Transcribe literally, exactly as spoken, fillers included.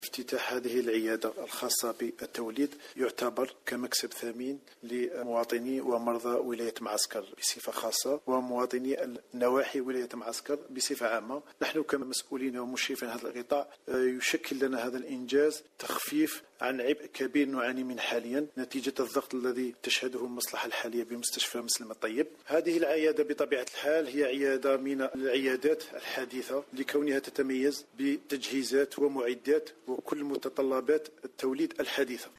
افتتاح هذه العيادة الخاصة بالتوليد يعتبر كمكسب ثمين لمواطني ومرضى ولاية معسكر بصفة خاصة ومواطني النواحي ولاية معسكر بصفة عامة. نحن كمسؤولين ومشرفين هذا القطاع يشكل لنا هذا الإنجاز تخفيف عن عبء كبير نعاني منه حاليا نتيجة الضغط الذي تشهده المصلحة الحالية بمستشفى مسلم الطيب. هذه العيادة بطبيعة الحال هي عيادة من العيادات الحديثة لكونها تتميز بتجهيزات ومعدات وكل متطلبات التوليد الحديثة.